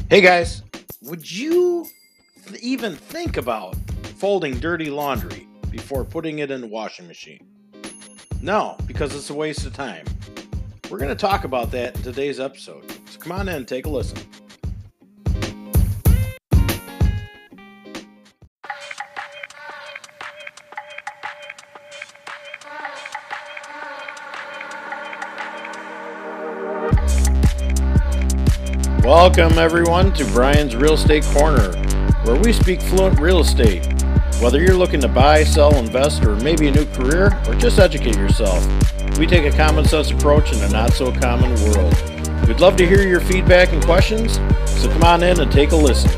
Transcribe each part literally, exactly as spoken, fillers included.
Hey guys, would you th- even think about folding dirty laundry before putting it in the washing machine? No, because it's a waste of time. We're going to talk about that in today's episode. So come on in, take a listen. Welcome everyone to Brian's Real Estate Corner, where we speak fluent real estate. Whether you're looking to buy, sell, invest, or maybe a new career, or just educate yourself, we take a common sense approach in a not so common world. We'd love to hear your feedback and questions, so come on in and take a listen.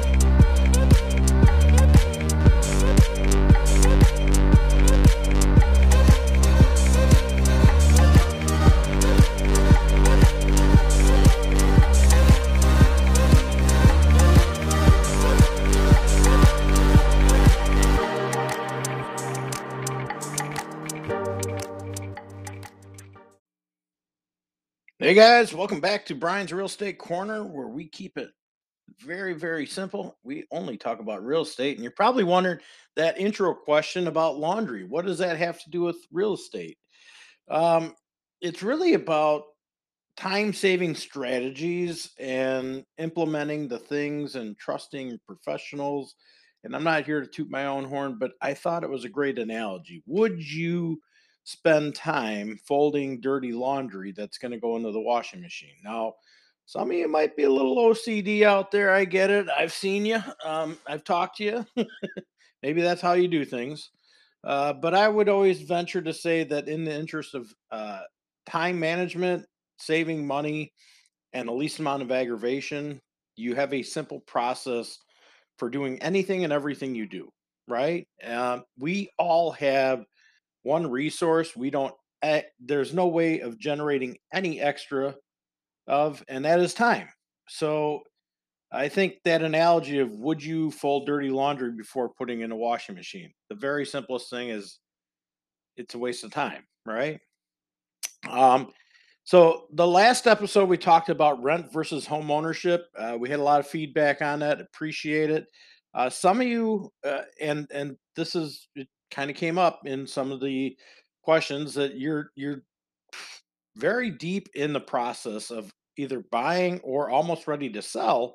Hey guys, welcome back to Brian's Real Estate Corner, where we keep it very, very simple. We only talk about real estate. And you're probably wondering that intro question about laundry. What does that have to do with real estate? Um, it's really about time saving strategies and implementing the things and trusting professionals. And I'm not here to toot my own horn, but I thought it was a great analogy. Would you spend time folding dirty laundry that's going to go into the washing machine? Now, some of you might be a little O C D out there. I get it. I've seen you. Um, I've talked to you. Maybe that's how you do things. Uh, but I would always venture to say that in the interest of uh, time management, saving money, and the least amount of aggravation, you have a simple process for doing anything and everything you do, right? Um, we all have one resource we don't, eh, there's no way of generating any extra of, and that is time. So I think that analogy of would you fold dirty laundry before putting in a washing machine? The very simplest thing is it's a waste of time, right? Um, so the last episode we talked about rent versus home ownership. Uh, we had a lot of feedback on that. Appreciate it. Uh, some of you, uh, and and this is it kind of came up in some of the questions that you're you're very deep in the process of either buying or almost ready to sell,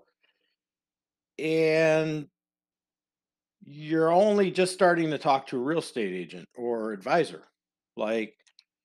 and you're only just starting to talk to a real estate agent or advisor. Like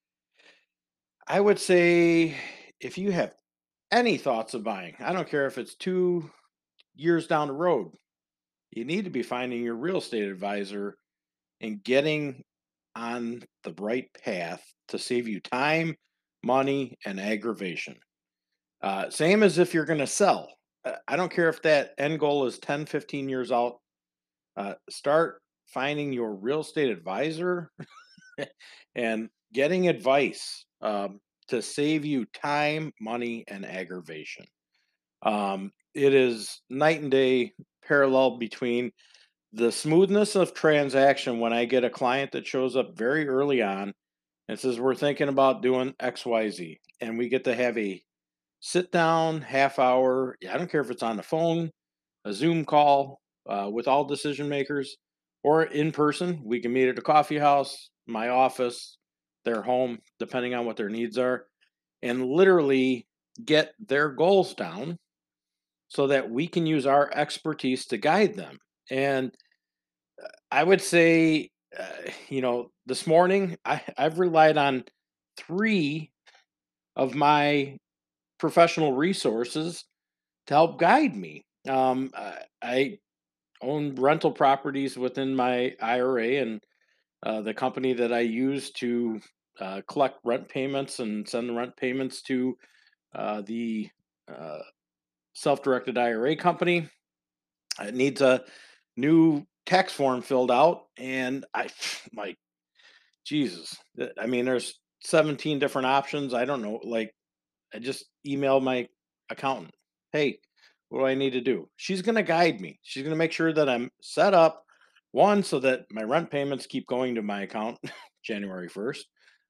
I would say, if you have any thoughts of buying, I don't care if it's two years down the road, you need to be finding your real estate advisor and getting on the right path to save you time, money, and aggravation. Uh, same as if you're going to sell. Uh, I don't care if that end goal is ten, fifteen years out. Uh, start finding your real estate advisor and getting advice um, to save you time, money, and aggravation. Um, it is night and day parallel between the smoothness of transaction when I get a client that shows up very early on and says, we're thinking about doing X Y Z. And we get to have a sit down half hour. I don't care if it's on the phone, a Zoom call uh, with all decision makers, or in person. We can meet at a coffee house, my office, their home, depending on what their needs are, and literally get their goals down so that we can use our expertise to guide them. And I would say, uh, you know, this morning I, I've relied on three of my professional resources to help guide me. Um, I, I own rental properties within my I R A, and uh, the company that I use to uh, collect rent payments and send the rent payments to uh, the uh, self directed I R A company. It needs a new tax form filled out, and I like Jesus. th- I mean, there's seventeen different options. I don't know. Like, I just emailed my accountant. Hey, what do I need to do? She's going to guide me. She's going to make sure that I'm set up one so that my rent payments keep going to my account January first.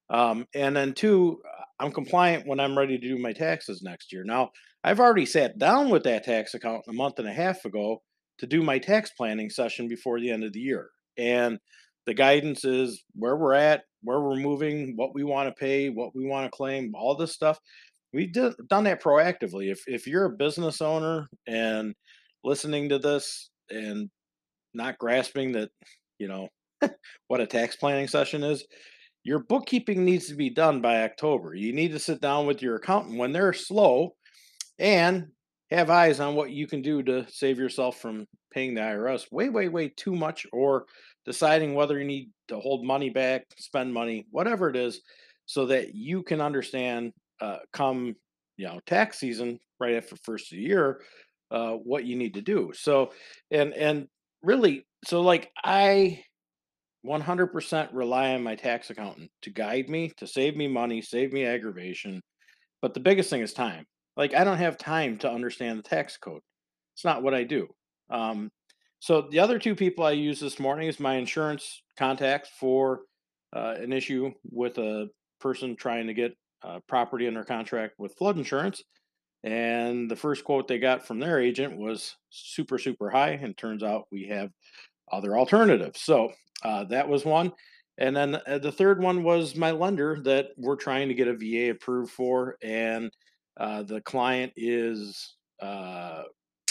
Um, and then two, uh, I'm compliant when I'm ready to do my taxes next year. Now, I've already sat down with that tax accountant a month and a half ago to do my tax planning session before the end of the year. And the guidance is where we're at, where we're moving, what we want to pay, what we want to claim, all this stuff. We've do- done that proactively. If if you're a business owner and listening to this and not grasping that, you know, what a tax planning session is, your bookkeeping needs to be done by October. You need to sit down with your accountant when they're slow and have eyes on what you can do to save yourself from paying the I R S way, way, way too much, or deciding whether you need to hold money back, spend money, whatever it is, so that you can understand uh, come you know tax season right after first of the year uh, what you need to do. So and and really, so like I one hundred percent rely on my tax accountant to guide me, to save me money, save me aggravation, but the biggest thing is time. Like, I don't have time to understand the tax code. It's not what I do. Um, so the other two people I use this morning is my insurance contacts for uh, an issue with a person trying to get uh, property under contract with flood insurance. And the first quote they got from their agent was super, super high. And turns out we have other alternatives. So uh, that was one. And then uh, the third one was my lender that we're trying to get a V A approved for. And uh, the client is, uh,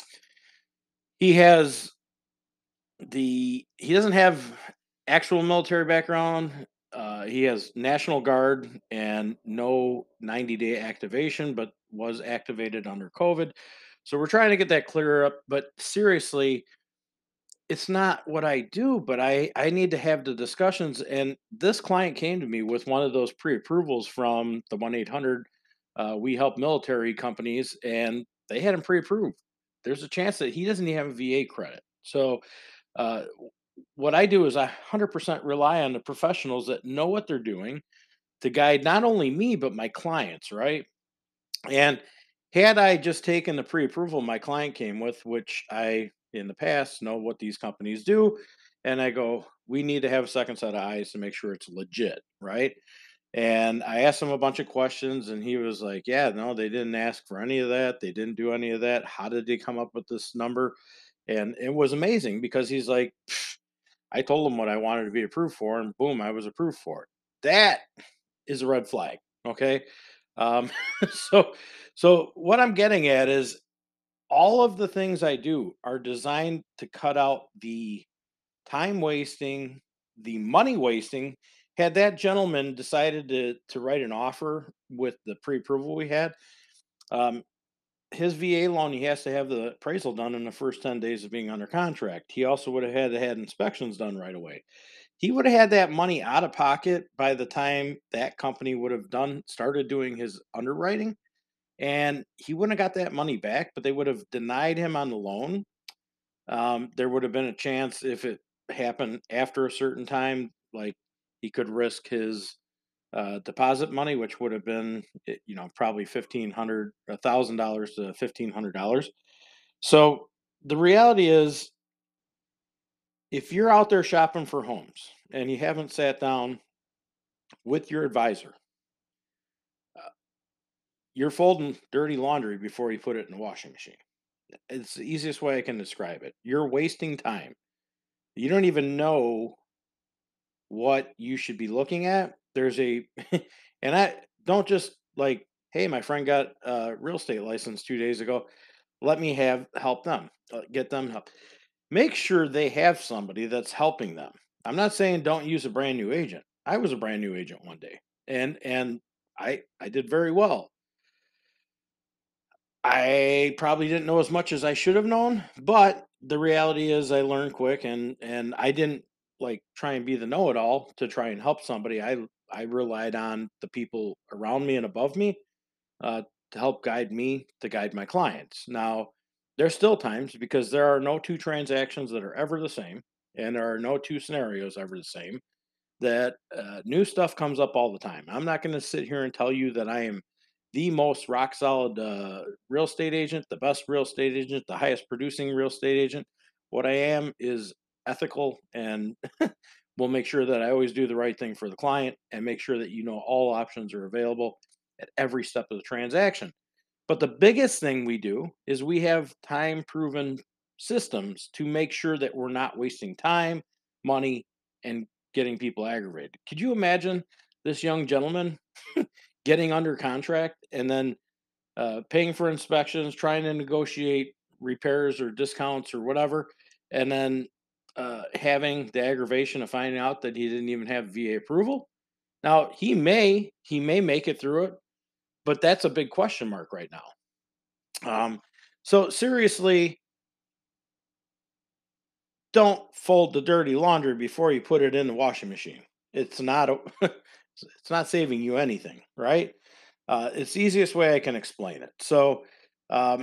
he has the, he doesn't have actual military background. Uh, he has National Guard and no ninety day activation, but was activated under COVID. So we're trying to get that clear up. But seriously, it's not what I do, but I I need to have the discussions. And this client came to me with one of those pre-approvals from the one eight hundred. Uh, we help military companies, and they had him pre-approved. There's a chance that he doesn't even have a V A credit. So uh, what I do is I one hundred percent rely on the professionals that know what they're doing to guide not only me but my clients, right? And had I just taken the pre-approval my client came with, which I in the past know what these companies do, and I go, we need to have a second set of eyes to make sure it's legit, right? And I asked him a bunch of questions, and he was like, "Yeah, no, they didn't ask for any of that. They didn't do any of that. How did they come up with this number?" And it was amazing because he's like, "Pfft, I told him what I wanted to be approved for, and boom, I was approved for it." That is a red flag. Okay. Um, so, so what I'm getting at is all of the things I do are designed to cut out the time wasting, the money wasting. Had that gentleman decided to to write an offer with the pre-approval we had, um, his V A loan, he has to have the appraisal done in the first ten days of being under contract. He also would have had to had inspections done right away. He would have had that money out of pocket by the time that company would have done started doing his underwriting, and he wouldn't have got that money back, but they would have denied him on the loan. Um, there would have been a chance if it happened after a certain time, like he could risk his uh, deposit money, which would have been, eh, you know, probably fifteen hundred, a thousand dollars to fifteen hundred dollars. So the reality is, if you're out there shopping for homes and you haven't sat down with your advisor, uh, you're folding dirty laundry before you put it in the washing machine. It's the easiest way I can describe it. You're wasting time. You don't even know what you should be looking at. There's a, and I don't just like, hey, my friend got a real estate license two days ago. Let me have help them, uh, get them help. Make sure they have somebody that's helping them. I'm not saying don't use a brand new agent. I was a brand new agent one day, and and I I did very well. I probably didn't know as much as I should have known, but the reality is I learned quick, and and I didn't like try and be the know-it-all to try and help somebody. I I relied on the people around me and above me uh, to help guide me to guide my clients. Now, there's still times because there are no two transactions that are ever the same, and there are no two scenarios ever the same. That uh, new stuff comes up all the time. I'm not going to sit here and tell you that I am the most rock solid uh, real estate agent, the best real estate agent, the highest producing real estate agent. What I am is ethical and We'll make sure that I always do the right thing for the client and make sure that you know all options are available at every step of the transaction. But the biggest thing we do is we have time proven systems to make sure that we're not wasting time, money, and getting people aggravated. Could you imagine this young gentleman getting under contract and then uh, paying for inspections, trying to negotiate repairs or discounts or whatever, and then uh, having the aggravation of finding out that he didn't even have V A approval? Now he may he may make it through it, but that's a big question mark right now. Um, so seriously, don't fold the dirty laundry before you put it in the washing machine. It's not a, it's not saving you anything, right? Uh, it's the easiest way I can explain it. So um,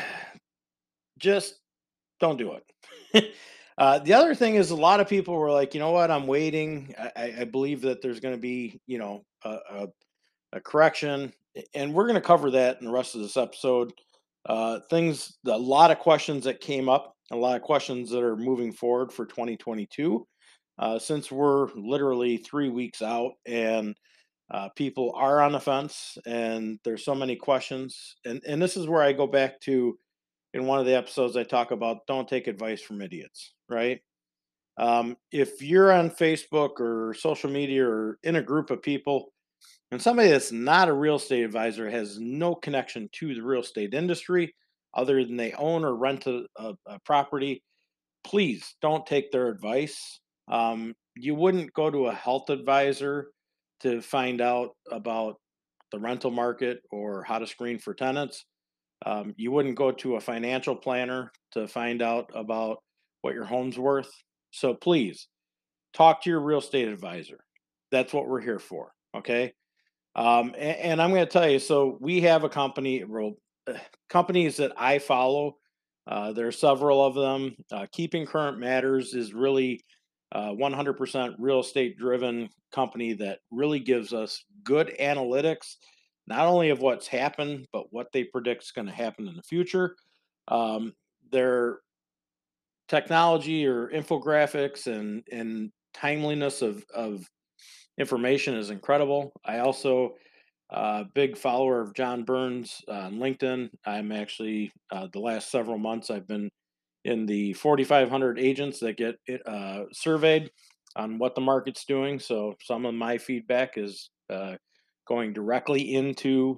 just don't do it. uh, the other thing is a lot of people were like, you know what, I'm waiting. I, I I believe that there's going to be, you know, a, a a correction, a- and we're going to cover that in the rest of this episode. Uh, things, a lot of questions that came up, a lot of questions that are moving forward for twenty twenty-two. Uh, since we're literally three weeks out and uh, people are on the fence and there's so many questions, and and this is where I go back to in one of the episodes I talk about don't take advice from idiots, right? Um, if you're on Facebook or social media or in a group of people and somebody that's not a real estate advisor has no connection to the real estate industry other than they own or rent a, a, a property, please don't take their advice. Um, you wouldn't go to a health advisor to find out about the rental market or how to screen for tenants. Um, you wouldn't go to a financial planner to find out about what your home's worth. So please talk to your real estate advisor. That's what we're here for. Okay. Um, and, and I'm going to tell you, so we have a company, well, uh, companies that I follow. Uh, there are several of them. Uh, Keeping Current Matters is really uh, one hundred percent real estate driven company that really gives us good analytics, not only of what's happened, but what they predict is going to happen in the future. Um, their technology or infographics and, and timeliness of, of information is incredible. I also uh, big follower of John Burns uh, on LinkedIn. I'm actually uh, the last several months I've been in the forty-five hundred agents that get it, uh, surveyed on what the market's doing. So some of my feedback is uh, going directly into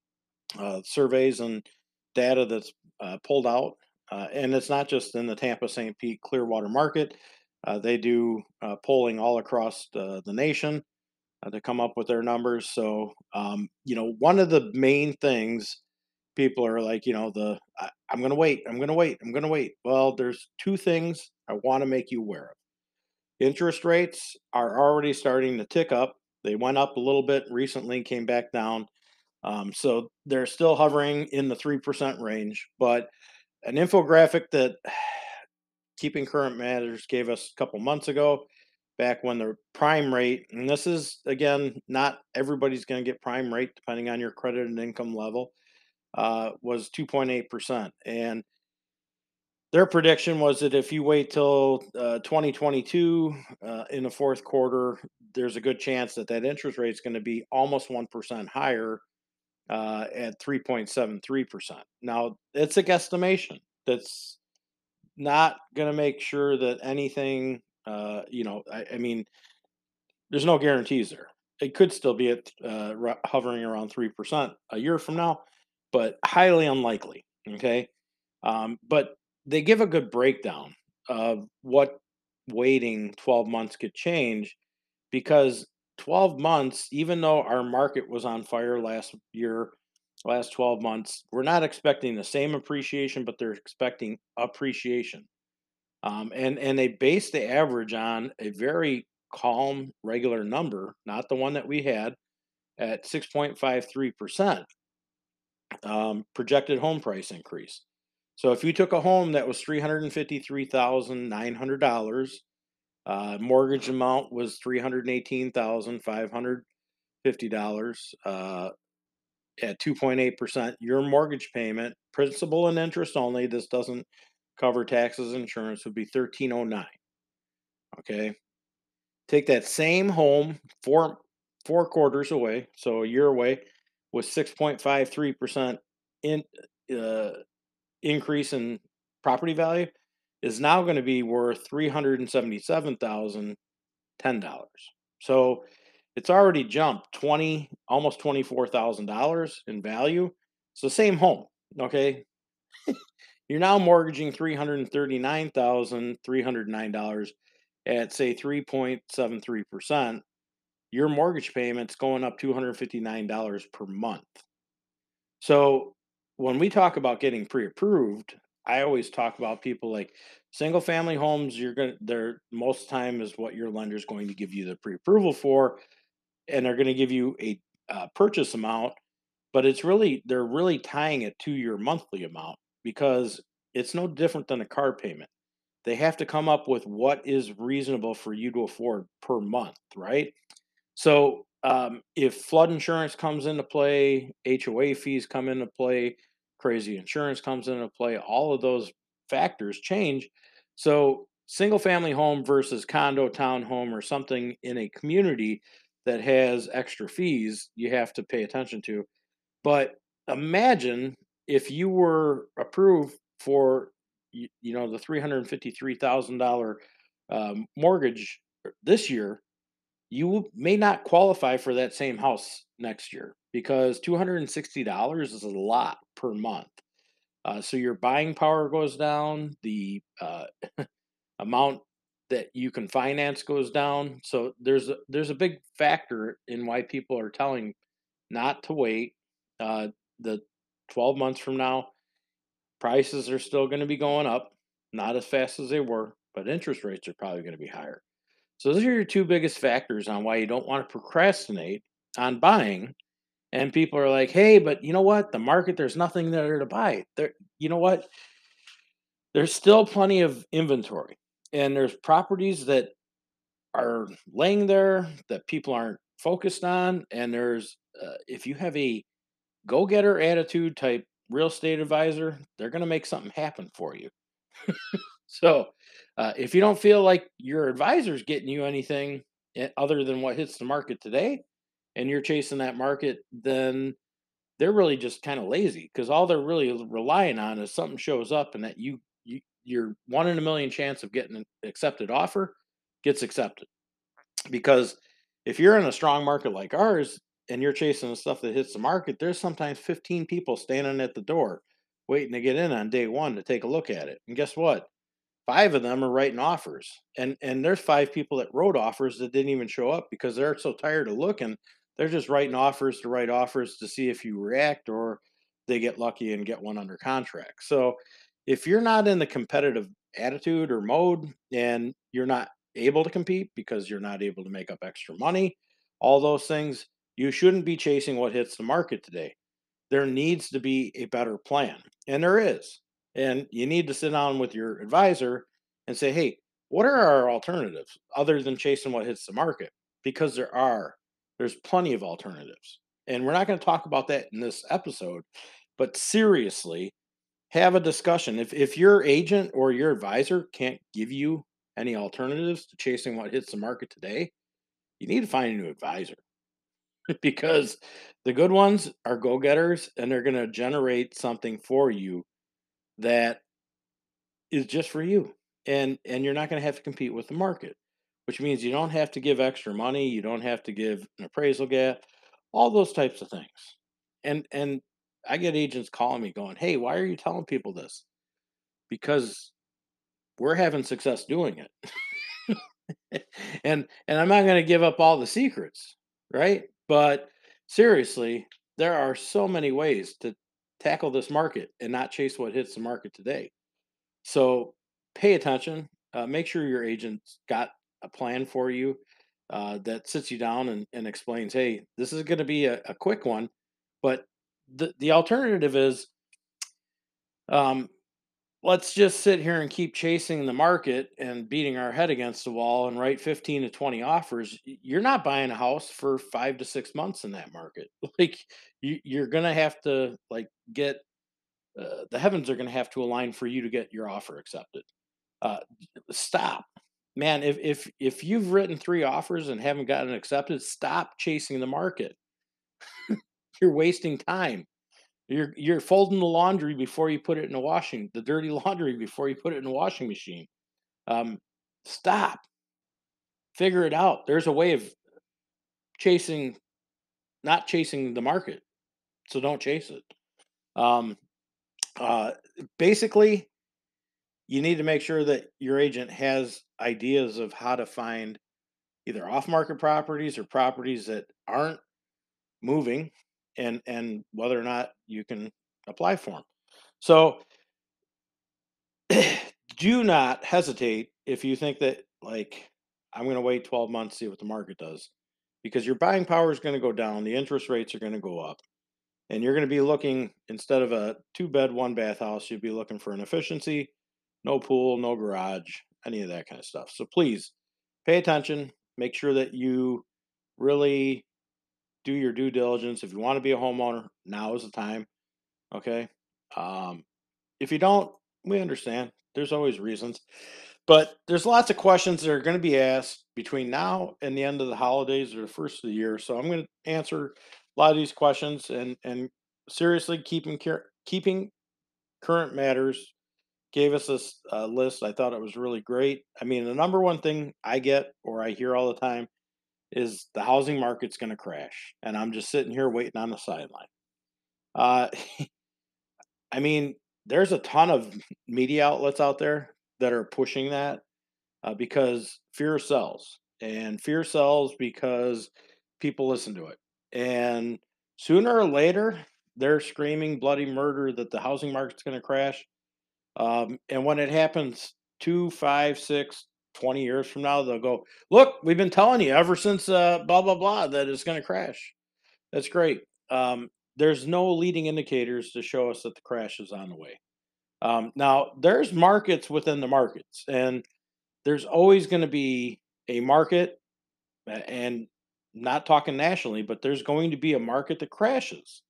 uh, surveys and data that's uh, pulled out. Uh, and it's not just in the Tampa, Saint Pete, Clearwater market. Uh, they do uh, polling all across the, the nation uh, to come up with their numbers. So, um, you know, one of the main things people are like, you know, the I, I'm going to wait, I'm going to wait, I'm going to wait. Well, there's two things I want to make you aware of. Interest rates are already starting to tick up. They went up a little bit recently, came back down. Um, so they're still hovering in the three percent range. But an infographic that Keeping Current Matters gave us a couple months ago, back when the prime rate, and this is again, not everybody's going to get prime rate depending on your credit and income level, uh, was two point eight percent. And their prediction was that if you wait till uh, twenty twenty-two uh, in the fourth quarter, there's a good chance that that interest rate is going to be almost one percent higher uh, at three point seven three percent. Now, it's a guesstimation. That's not going to make sure that anything, uh, you know, I, I mean, there's no guarantees there. It could still be at uh, ru- hovering around three percent a year from now, but highly unlikely. Okay. Um, but they give a good breakdown of what waiting twelve months could change because twelve months, even though our market was on fire last year, last twelve months, we're not expecting the same appreciation, but they're expecting appreciation. Um, and and they base the average on a very calm, regular number, not the one that we had at six point five three percent um, projected home price increase. So if you took a home that was three hundred fifty-three thousand nine hundred dollars, uh, mortgage amount was three hundred eighteen thousand five hundred fifty dollars uh, at two point eight percent, your mortgage payment, principal and interest only, this doesn't cover taxes, insurance, would be thirteen oh nine. Okay. Take that same home four four quarters away, so a year away, with six point five three percent in uh, increase in property value is now going to be worth three hundred seventy-seven thousand ten dollars. So it's already jumped twenty almost twenty-four thousand dollars in value. So same home, okay? You're now mortgaging three hundred thirty-nine thousand three hundred nine dollars at say three point seven three percent. Your mortgage payment's going up two hundred fifty-nine dollars per month. So when we talk about getting pre-approved, I always talk about people like single family homes, you're going to they're most time is what your lender's going to give you the pre-approval for, and they're going to give you a uh, purchase amount, but it's really they're really tying it to your monthly amount because it's no different than a car payment. They have to come up with what is reasonable for you to afford per month, right? So, um, if flood insurance comes into play, H O A fees come into play, crazy insurance comes into play, all of those factors change. So, single family home versus condo, townhome, or something in a community that has extra fees you have to pay attention to. But imagine if you were approved for, you, you know, the three hundred fifty-three thousand dollars um, mortgage uh, this year, you will- may not qualify for that same house next year because two hundred sixty dollars is a lot per month. Uh, so your buying power goes down, the uh, amount that you can finance goes down. So there's a, there's a big factor in why people are telling not to wait. Uh, the twelve months from now, prices are still going to be going up, not as fast as they were, but interest rates are probably going to be higher. So those are your two biggest factors on why you don't want to procrastinate on buying. And people are like, "Hey, but you know what? The market, there's nothing there to buy." There, you know what? There's still plenty of inventory, and there's properties that are laying there that people aren't focused on. And there's, uh, if you have a go-getter attitude type real estate advisor, they're going to make something happen for you. So, uh, if you don't feel like your advisor's getting you anything eh, other than what hits the market today, and you're chasing that market, then they're really just kind of lazy because all they're really relying on is something shows up and that you, you your one in a million chance of getting an accepted offer gets accepted. Because if you're in a strong market like ours and you're chasing the stuff that hits the market, there's sometimes fifteen people standing at the door waiting to get in on day one to take a look at it. And guess what? Five of them are writing offers, and and there's five people that wrote offers that didn't even show up because they're so tired of looking. They're just writing offers to write offers to see if you react or they get lucky and get one under contract. So if you're not in the competitive attitude or mode and you're not able to compete because you're not able to make up extra money, all those things, you shouldn't be chasing what hits the market today. There needs to be a better plan, and there is. And you need to sit down with your advisor and say, hey, what are our alternatives other than chasing what hits the market? Because there are, there's plenty of alternatives. And we're not going to talk about that in this episode, but seriously, have a discussion. If, if your agent or your advisor can't give you any alternatives to chasing what hits the market today, you need to find a new advisor because the good ones are go-getters and they're going to generate something for you that is just for you. And and you're not going to have to compete with the market, which means you don't have to give extra money, you don't have to give an appraisal gap, all those types of things. And and I get agents calling me going, "Hey, why are you telling people this?" Because we're having success doing it. and and I'm not going to give up all the secrets, right? But seriously, there are so many ways to tackle this market and not chase what hits the market today. So pay attention. Uh, make sure your agent's got a plan for you uh, that sits you down and, and explains, hey, this is going to be a, a quick one, but the, the alternative is um, let's just sit here and keep chasing the market and beating our head against the wall and write fifteen to twenty offers. Y- You're not buying a house for five to six months in that market. Like you, you're going to have to like get uh, the heavens are going to have to align for you to get your offer accepted. Uh, Stop. Man, if if if you've written three offers and haven't gotten accepted, stop chasing the market. You're wasting time. You're you're folding the laundry before you put it in the washing the dirty laundry before you put it in the washing machine. Um, Stop. Figure it out. There's a way of chasing not chasing the market, so don't chase it. Um, uh, Basically, you need to make sure that your agent has ideas of how to find either off-market properties or properties that aren't moving, and and whether or not you can apply for them. So do not hesitate if you think that, like, I'm going to wait twelve months, see what the market does, because your buying power is going to go down, the interest rates are going to go up, and you're going to be looking, instead of a two bed, one bath house, you'd be looking for an efficiency, no pool, no garage, any of that kind of stuff. So please pay attention, make sure that you really do your due diligence. If you want to be a homeowner, now is the time. Okay. Um, if you don't, we understand. There's always reasons. But there's lots of questions that are going to be asked between now and the end of the holidays or the first of the year. So I'm going to answer a lot of these questions, and and seriously, keeping care, keeping current matters gave us this uh, list. I thought it was really great. I mean, the number one thing I get or I hear all the time is the housing market's going to crash, and I'm just sitting here waiting on the sideline. Uh, I mean, there's a ton of media outlets out there that are pushing that, uh, because fear sells, and fear sells because people listen to it. And sooner or later, they're screaming bloody murder that the housing market's going to crash. Um, and when it happens two, five, six, twenty years from now, they'll go, look, we've been telling you ever since uh, blah, blah, blah that it's going to crash. That's great. Um, there's no leading indicators to show us that the crash is on the way. Um, now, there's markets within the markets, and there's always going to be a market, a- and not talking nationally, but there's going to be a market that crashes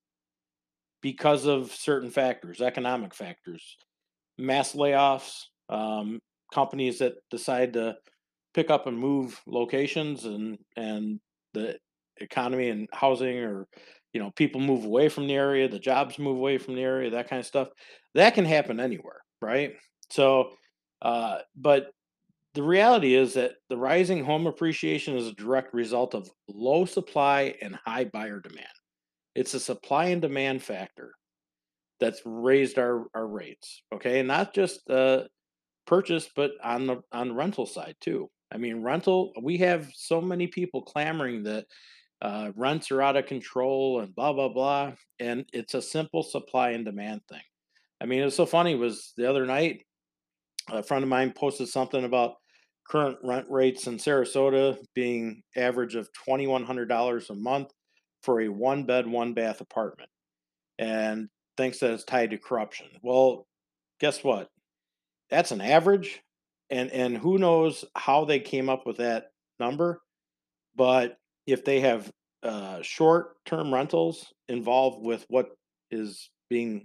because of certain factors, economic factors, mass layoffs, um, companies that decide to pick up and move locations, and and the economy and housing, or you know, people move away from the area, the jobs move away from the area, that kind of stuff. That can happen anywhere, right? So uh but the reality is that the rising home appreciation is a direct result of low supply and high buyer demand. It's a supply and demand factor that's raised our our rates, okay? And not just uh purchase, but on the on the rental side too. I mean, rental, we have so many people clamoring that uh, rents are out of control and blah blah blah, and it's a simple supply and demand thing. I mean, it was so funny. Was the other night a friend of mine posted something about current rent rates in Sarasota being average of twenty one hundred dollars a month for a one bed one bath apartment, and thinks that it's tied to corruption. Well, guess what? That's an average, and and who knows how they came up with that number, but if they have, uh, short-term rentals involved with what is being,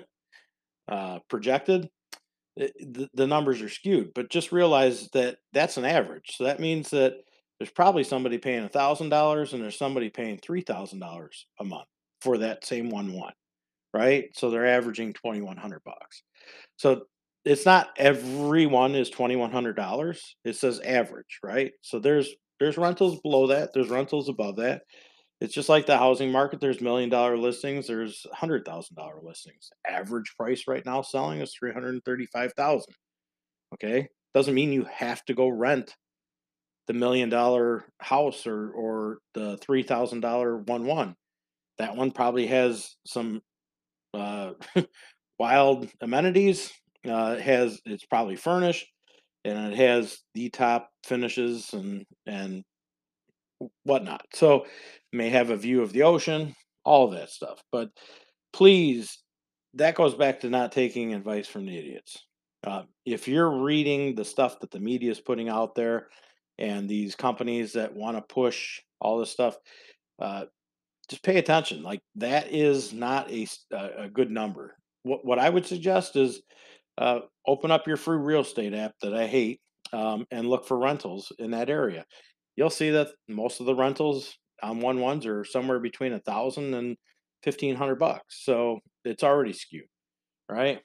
uh, projected, eh, the the numbers are skewed, but just realize that that's an average, so that means that there's probably somebody paying one thousand dollars and there's somebody paying three thousand dollars a month for that same one one, right? So they're averaging twenty-one hundred bucks. So it's not everyone is twenty-one hundred dollars. It says average, right? So there's there's rentals below that, there's rentals above that. It's just like the housing market. There's million dollar listings, there's one hundred thousand dollar listings. Average price right now selling is three hundred thirty-five thousand. Okay? Doesn't mean you have to go rent the million dollar house, or or the three thousand dollar one one. That one probably has some uh wild amenities. Uh, it has it's probably furnished, and it has the top finishes and and whatnot. So may have a view of the ocean, all of that stuff. But please, that goes back to not taking advice from the idiots. Uh, if you're reading the stuff that the media is putting out there, and these companies that want to push all this stuff, uh, just pay attention. Like, that is not a s- a, a good number. What what I would suggest is, uh, open up your free real estate app that I hate. um, and look for rentals in that area. You'll see that most of the rentals on one ones are somewhere between a thousand and fifteen hundred bucks. So it's already skewed, right?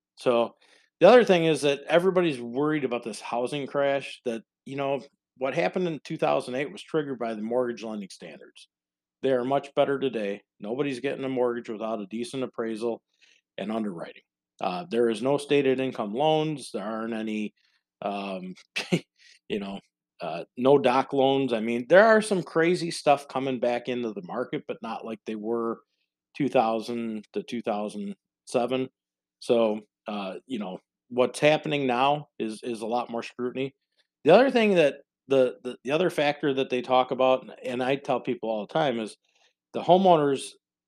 So the other thing is that everybody's worried about this housing crash. That you know what happened in two thousand eight was triggered by the mortgage lending standards. They are much better today. Nobody's getting a mortgage without a decent appraisal and underwriting. Uh, there is no stated income loans. There aren't any, um, you know, uh, no doc loans. I mean, there are some crazy stuff coming back into the market, but not like they were two thousand to two thousand seven. So, uh, you know, what's happening now is is a lot more scrutiny. The other thing that the, the the other factor that they talk about, and I tell people all the time, is the homeowners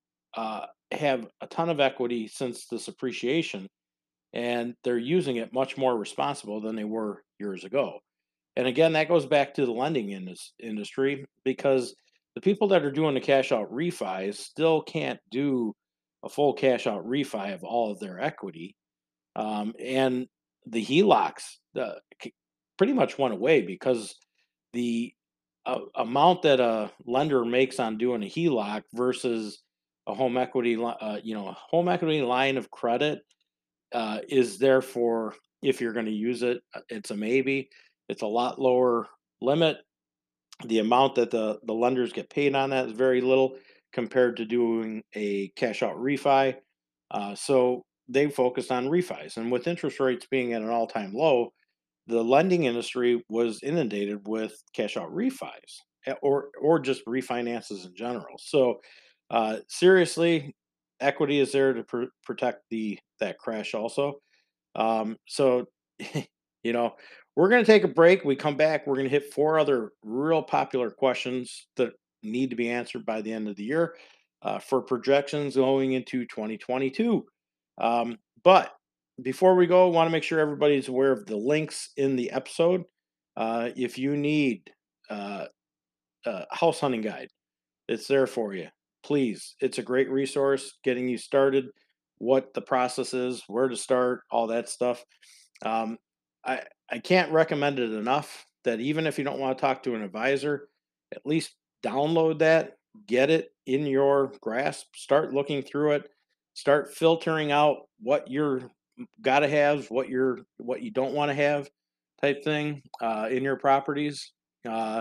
uh, have a ton of equity since this appreciation, and they're using it much more responsible than they were years ago. And again, that goes back to the lending indus- industry because the people that are doing the cash out refis still can't do a full cash out refi of all of their equity. Um, and the HELOCs uh, c- pretty much went away because the uh, amount that a lender makes on doing a HELOC versus a home equity, li- uh, you know, a home equity line of credit uh, is there for if you're going to use it. uh, It's a maybe. It's a lot lower limit. The amount that the the lenders get paid on that is very little compared to doing a cash out refi. Uh, so they focused on refis, and with interest rates being at an all time low, the lending industry was inundated with cash out refis eh, or or just refinances in general. So uh, seriously, equity is there to pr- protect the that crash also. Um, so, you know, we're going to take a break. We come back. We're going to hit four other real popular questions that need to be answered by the end of the year uh, for projections going into twenty twenty-two. Um, but before we go, I want to make sure everybody's aware of the links in the episode. Uh, if you need uh, a house hunting guide, it's there for you. Please, it's a great resource getting you started, what the process is, where to start, all that stuff. Um, I I can't recommend it enough that even if you don't want to talk to an advisor, at least download that, get it in your grasp, start looking through it, start filtering out what you're gotta have, what you're what you don't want to have type thing uh, in your properties. Uh,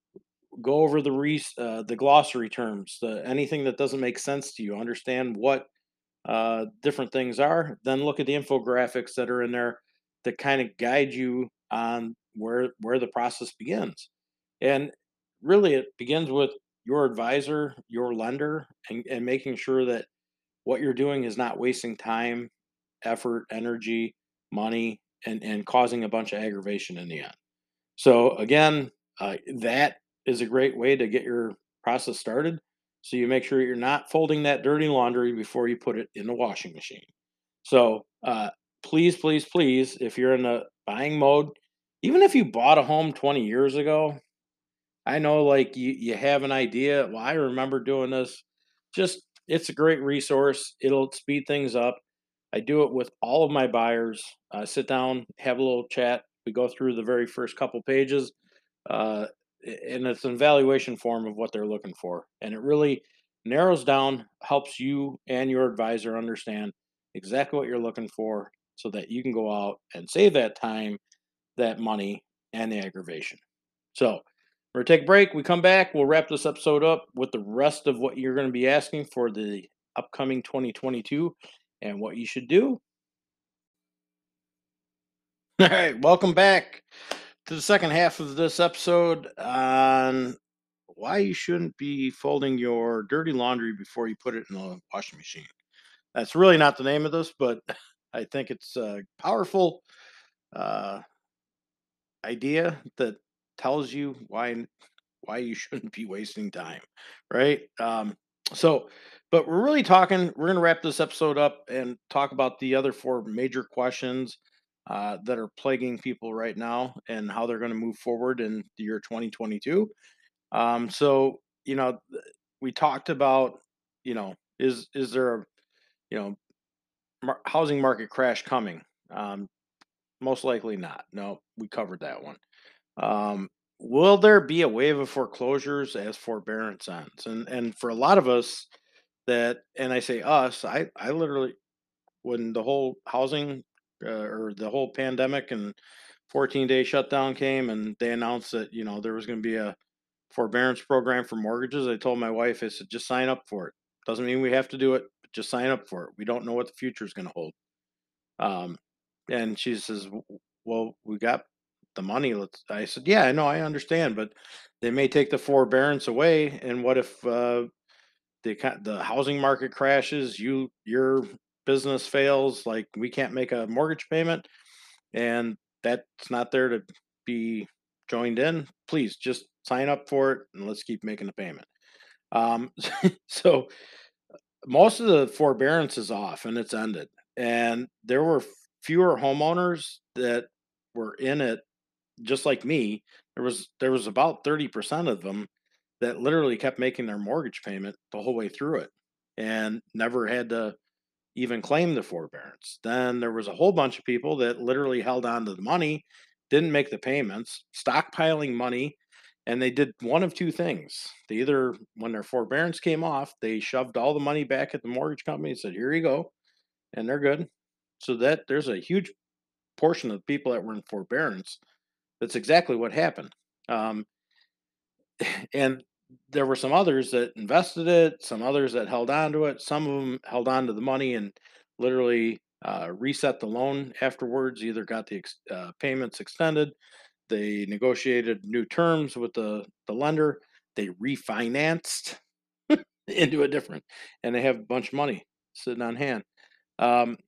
go over the res- uh, the glossary terms, the anything that doesn't make sense to you. Understand what uh, different things are. Then look at the infographics that are in there that kind of guide you on where where the process begins. And really, it begins with your advisor, your lender, and, and making sure that what you're doing is not wasting time, effort, energy, money, and and causing a bunch of aggravation in the end. So again, uh, that is a great way to get your process started. So you make sure you're not folding that dirty laundry before you put it in the washing machine. So uh, please, please, please, if you're in the buying mode, even if you bought a home twenty years ago, I know like you you have an idea. Well, I remember doing this. Just it's a great resource. It'll speed things up. I do it with all of my buyers. Uh, sit down, have a little chat. We go through the very first couple pages, uh, a- and it's an evaluation form of what they're looking for, and it really narrows down, helps you and your advisor understand exactly what you're looking for, so that you can go out and save that time, that money, and the aggravation. So we're gonna take a break. We come back. We'll wrap this episode up with the rest of what you're going to be asking for the upcoming twenty twenty-two and what you should do. All right, welcome back to the second half of this episode on why you shouldn't be folding your dirty laundry before you put it in the washing machine. That's really not the name of this, but I think it's a powerful uh, idea that tells you why why you shouldn't be wasting time, right? Um, so, but we're really talking. We're going to wrap this episode up and talk about the other four major questions uh, that are plaguing people right now and how they're going to move forward in the year twenty twenty-two. Um, so, you know, th- we talked about, you know, is is there a you know mar- housing market crash coming? Um, Most likely not. No, we covered that one. Um, will there be a wave of foreclosures as forbearance ends? And and for a lot of us that, and I say us, I I literally, when the whole housing uh, or the whole pandemic and fourteen day shutdown came, and they announced that you know there was going to be a forbearance program for mortgages, I told my wife, I said, just sign up for it. Doesn't mean we have to do it, but just sign up for it. We don't know what the future is going to hold. Um, and she says, "W- well, we got the money. Let's," I said, yeah, I know, I understand, but they may take the forbearance away. And what if uh, the eco- the housing market crashes, you your business fails, like we can't make a mortgage payment, and that's not there to be joined in? Please just sign up for it and let's keep making the payment. Um, so most of the forbearance is off and it's ended, and there were fewer homeowners that were in it, just like me. There was there was about thirty percent of them that literally kept making their mortgage payment the whole way through it and never had to even claim the forbearance. Then there was a whole bunch of people that literally held on to the money, didn't make the payments, stockpiling money, and they did one of two things. They either, when their forbearance came off, they shoved all the money back at the mortgage company and said, "Here you go," and they're good. So that there's a huge portion of the people that were in forbearance. That's exactly what happened. Um, and there were some others that invested it, some others that held on to it. Some of them held on to the money and literally uh, reset the loan afterwards, either got the ex- uh, payments extended, they negotiated new terms with the, the lender, they refinanced into a different, and they have a bunch of money sitting on hand. Um,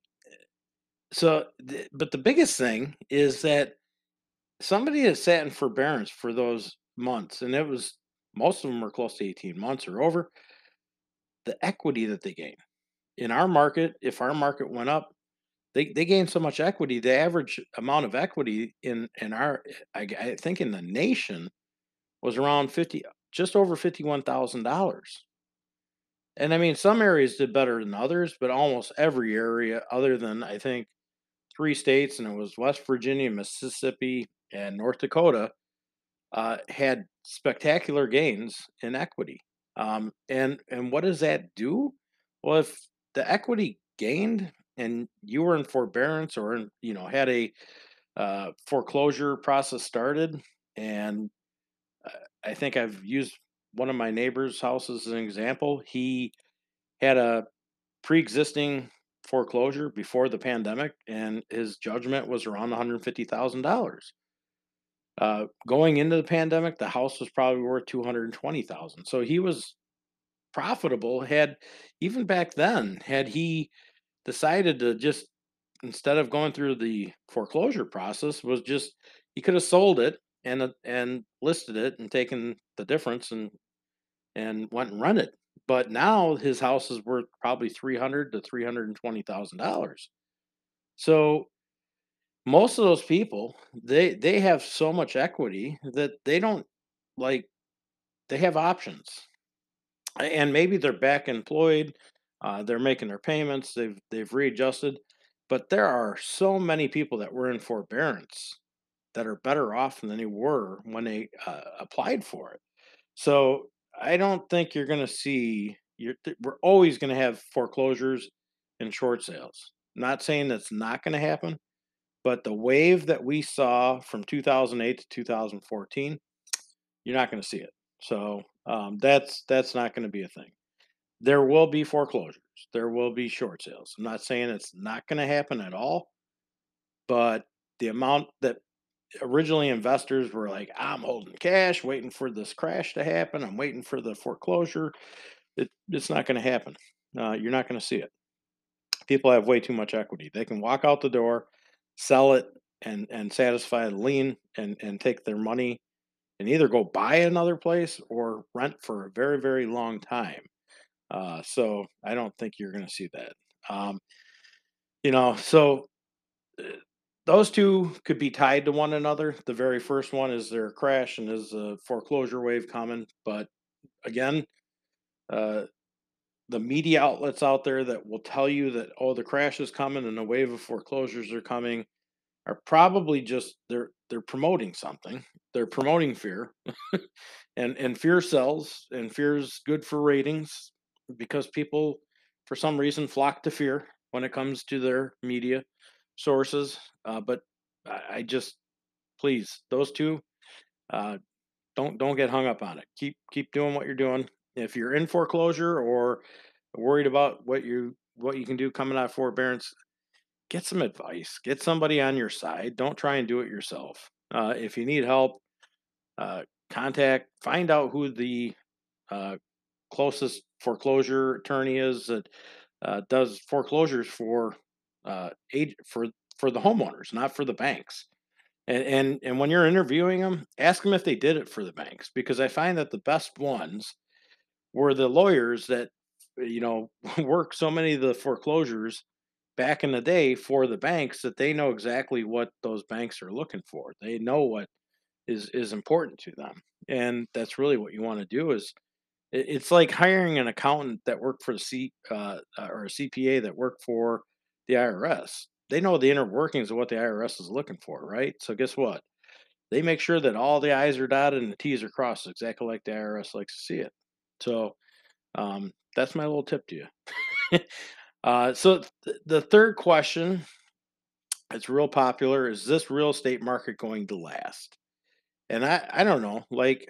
so, th- but the biggest thing is that somebody has sat in forbearance for those months, and it was, most of them are close to eighteen months or over. The equity that they gain in our market, if our market went up, they they gain so much equity. The average amount of equity in in our, I, g- I think in the nation, was around fifty, just over fifty one thousand dollars. And I mean, some areas did better than others, but almost every area, other than I think three states, and it was West Virginia, Mississippi, and North Dakota, uh, had spectacular gains in equity. Um, and and what does that do? Well, if the equity gained and you were in forbearance, or in, you know, had a uh, foreclosure process started, and uh, I think I've used one of my neighbor's houses as an example. He had a pre-existing foreclosure before the pandemic, and his judgment was around one hundred fifty thousand dollars. Uh, going into the pandemic, the house was probably worth two hundred twenty thousand. So he was profitable. Had, even back then, had he decided to just, instead of going through the foreclosure process, was just, he could have sold it and uh, and listed it and taken the difference and and went and rented. But now his house is worth probably three hundred to three hundred and twenty thousand dollars. So most of those people, they they have so much equity that they don't, like, they have options. A- and maybe they're back employed, uh, they're making their payments, they've they've readjusted, but there are so many people that were in forbearance that are better off than they were when they uh, applied for it. So I don't think you're going to see, you're, th- we're always going to have foreclosures and short sales. Not saying that's not going to happen, but the wave that we saw from two thousand eight to two thousand fourteen, you're not going to see it. So um, that's that's not going to be a thing. There will be foreclosures. There will be short sales. I'm not saying it's not going to happen at all, but the amount that originally investors were like, "I'm holding cash, waiting for this crash to happen. I'm waiting for the foreclosure." It, it's not going to happen. Uh, you're not going to see it. People have way too much equity. They can walk out the door, sell it, and and satisfy the lien, and and take their money and either go buy another place or rent for a very, very long time. Uh, so I don't think you're going to see that. Um, you know, so uh, those two could be tied to one another. The very first one is their crash and is a foreclosure wave coming. But again, uh, the media outlets out there that will tell you that, oh, the crash is coming and a wave of foreclosures are coming, are probably just they're they're promoting something. They're promoting fear, and and fear sells, and fear is good for ratings because people, for some reason, flock to fear when it comes to their media sources. Uh, but I, I just please those two. Uh, don't don't get hung up on it. Keep keep doing what you're doing. If you're in foreclosure or worried about what you what you can do coming out of forbearance, get some advice. Get somebody on your side. Don't try and do it yourself. Uh, if you need help, uh, contact. Find out who the uh, closest foreclosure attorney is that uh, does foreclosures for uh, age for for the homeowners, not for the banks. And and and when you're interviewing them, ask them if they did it for the banks, because I find that the best ones were the lawyers that, you know, work so many of the foreclosures back in the day for the banks that they know exactly what those banks are looking for. They know what is is important to them. And that's really what you want to do is it- it's like hiring an accountant that worked for the C uh, uh, or a C P A that worked for the I R S. They know the inner workings of what the I R S is looking for, right? So guess what? They make sure that all the I's are dotted and the T's are crossed, exactly like the I R S likes to see it. So um, that's my little tip to you. uh, so th- the third question, it's real popular. Is this real estate market going to last? And I, I don't know. Like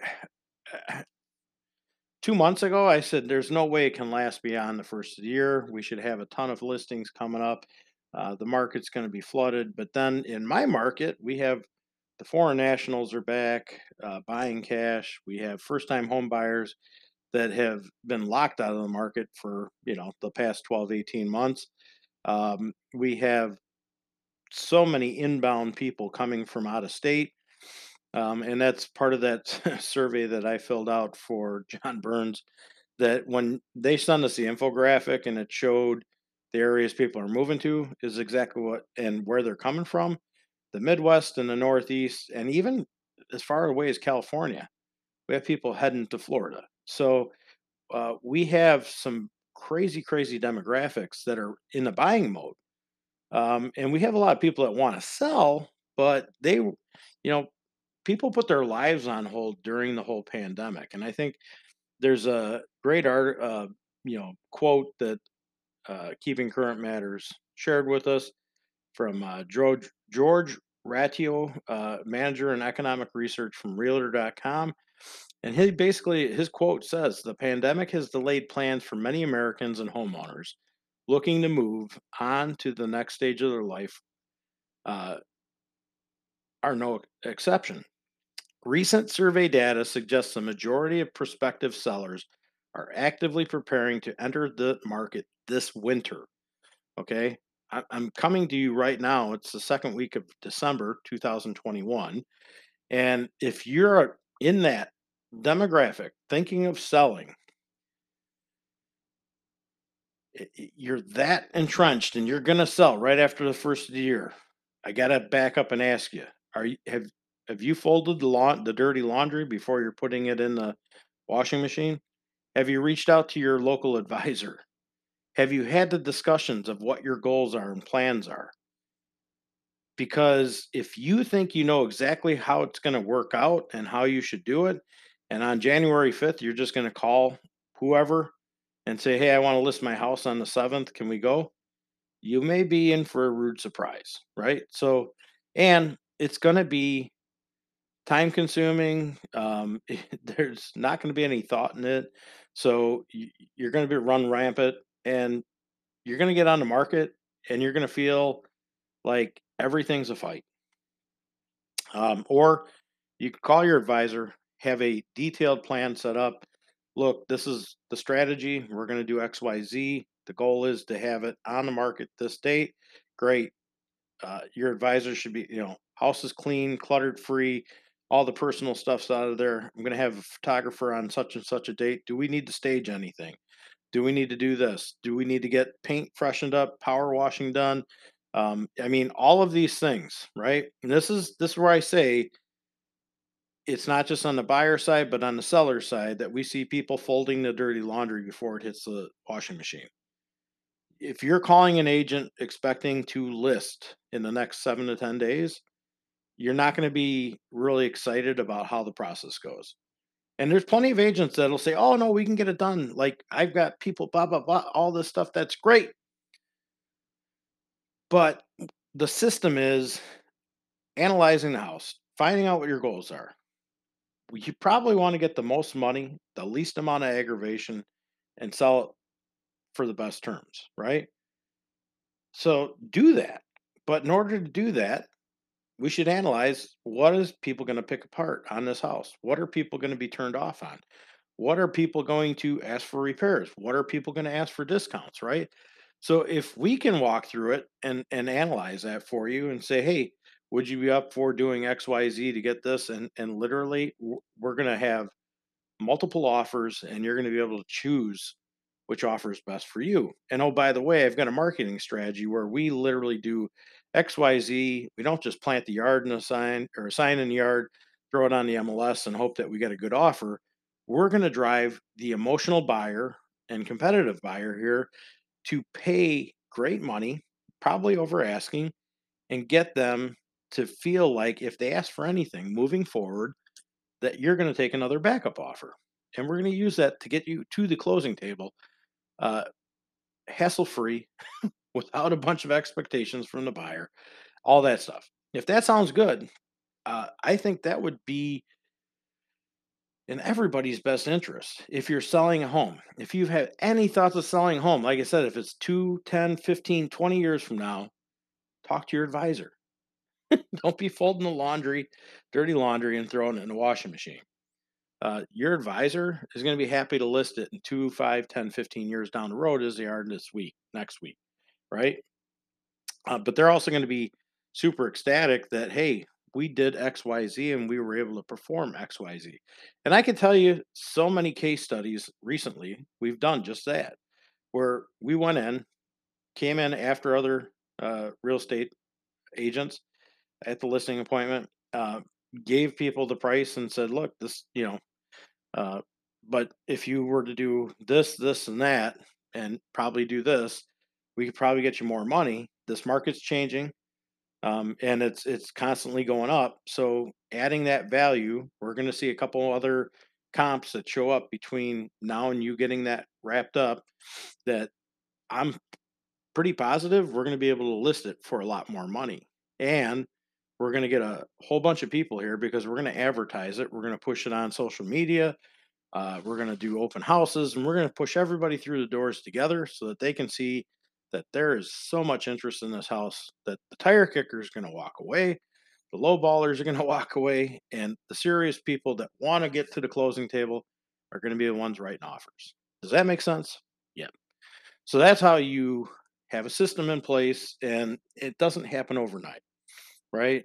two months ago, I said there's no way it can last beyond the first of the year. We should have a ton of listings coming up. Uh, the market's going to be flooded. But then in my market, we have the foreign nationals are back uh, buying cash. We have first time home buyers that have been locked out of the market for you know the past twelve, eighteen months. Um, we have so many inbound people coming from out of state. Um, and that's part of that survey that I filled out for John Burns, that when they sent us the infographic and it showed the areas people are moving to is exactly what and where they're coming from, the Midwest and the Northeast, and even as far away as California. We have people heading to Florida. So uh, we have some crazy, crazy demographics that are in the buying mode. Um, and we have a lot of people that want to sell, but they, you know, people put their lives on hold during the whole pandemic. And I think there's a great art, uh, you know, quote that uh, Keeping Current Matters shared with us from uh, George George Ratio, uh, manager in economic research from Realtor dot com. And he basically his quote says the pandemic has delayed plans for many Americans and homeowners looking to move on to the next stage of their life. Uh, are no exception. Recent survey data suggests the majority of prospective sellers are actively preparing to enter the market this winter. Okay. I- I'm coming to you right now. It's the second week of December two thousand twenty-one. And if you're in that demographic thinking of selling, i- i- you're that entrenched and you're going to sell right after the first of the year. I got to back up and ask you, are you, have, have you folded the lawn, the dirty laundry before you're putting it in the washing machine? Have you reached out to your local advisor? Have you had the discussions of what your goals are and plans are? Because if you think you know exactly how it's going to work out and how you should do it, and on January fifth, you're just going to call whoever and say, hey, I want to list my house on the seventh. Can we go? You may be in for a rude surprise, right? So, and it's going to be time consuming. Um, there's not going to be any thought in it. So, y- you're going to be run rampant and you're going to get on the market and you're going to feel like everything's a fight. Um, or you could call your advisor, have a detailed plan set up. Look, this is the strategy. We're going to do X, Y, Z. The goal is to have it on the market this date. Great. Uh, your advisor should be, you know, house is clean, cluttered free, all the personal stuff's out of there. I'm going to have a photographer on such and such a date. Do we need to stage anything? Do we need to do this? Do we need to get paint freshened up, power washing done? Um, I mean, all of these things, right? And this is this is where I say it's not just on the buyer side, but on the seller side that we see people folding the dirty laundry before it hits the washing machine. if you're calling an agent expecting to list in the next seven to ten days, you're not going to be really excited about how the process goes. And there's plenty of agents that'll say, "Oh no, we can get it done. Like I've got people, blah blah blah, all this stuff. That's great." But the system is analyzing the house, finding out what your goals are. You probably want to get the most money, the least amount of aggravation, and sell it for the best terms, right? So do that. But in order to do that, we should analyze what is people going to pick apart on this house? What are people going to be turned off on? What are people going to ask for repairs? What are people going to ask for discounts, right? So if we can walk through it and and analyze that for you and say, "Hey, would you be up for doing X Y Z to get this?" and and literally w- we're going to have multiple offers and you're going to be able to choose which offer is best for you. And oh, by the way, I've got a marketing strategy where we literally do X Y Z. We don't just plant the yard in a sign or a sign in the yard, throw it on the M L S and hope that we get a good offer. We're going to drive the emotional buyer and competitive buyer here to pay great money, probably over asking, and get them to feel like if they ask for anything moving forward, that you're going to take another backup offer. And we're going to use that to get you to the closing table, uh, hassle free, without a bunch of expectations from the buyer, all that stuff. If that sounds good, uh, I think that would be in everybody's best interest. If you're selling a home, if you've had any thoughts of selling a home, like I said, if it's two, ten, fifteen, twenty years from now, talk to your advisor. Don't be folding the laundry, dirty laundry, and throwing it in the washing machine. Uh, your advisor is going to be happy to list it in two, five, ten, fifteen years down the road as they are this week, next week, right? Uh, but they're also going to be super ecstatic that, hey, we did X Y Z and we were able to perform X Y Z. And I can tell you so many case studies recently, we've done just that, where we went in, came in after other uh, real estate agents at the listing appointment, uh, gave people the price and said, look, this, you know, Uh, but if you were to do this, this, and that, and probably do this, we could probably get you more money. This market's changing, um, and it's it's constantly going up. So adding that value, we're going to see a couple other comps that show up between now and you getting that wrapped up. That I'm pretty positive we're going to be able to list it for a lot more money, and we're going to get a whole bunch of people here because we're going to advertise it. We're going to push it on social media, uh, we're going to do open houses and we're going to push everybody through the doors together so that they can see that there is so much interest in this house that the tire kicker is going to walk away, the low ballers are going to walk away, and the serious people that want to get to the closing table are going to be the ones writing offers. Does that make sense? Yeah. So that's how you have a system in place, and it doesn't happen overnight, right?